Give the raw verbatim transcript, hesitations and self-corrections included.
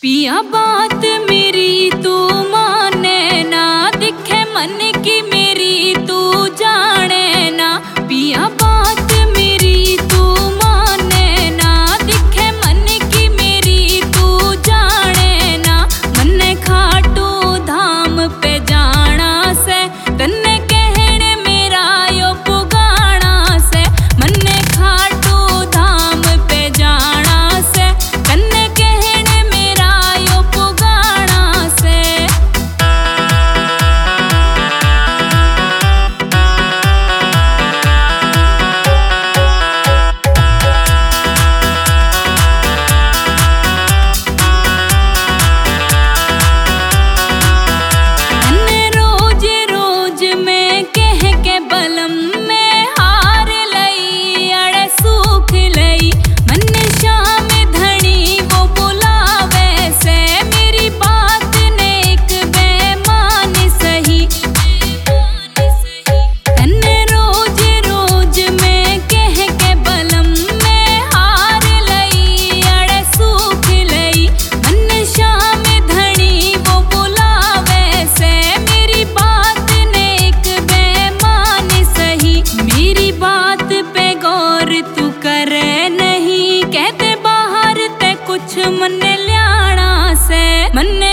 पिया बात मेरी तू माने ना, दिखे मन की मेरी तू जाने ना। पिया बात मेरी तू माने ना, दिखे मन की मेरी तू जाने ना। मन्ने खाटू धाम पे जाना से, तन्ने कहने मेरा यो पुगाना से। मन्ने खाटू धाम पे जाना से, तन्ने कहने मेरा यो पुगाना से। तन्ने रोज रोज में कह के बलम में हार लई, अड़े सूख लई। मन्ने शाम धनी वो बुलावे से, मेरी बात ने एक बेमान सही। तन्ने रोज रोज में कह के बलम में हार लई, अड़े सूख लई। मन्ने शाम धनी वो बुलावे से, मेरी बात ने एक बेमान सही। मेरी बात पे गौर तू करे नहीं, कहते बाहर ते कुछ मन्ने ल्याना से। मन्ने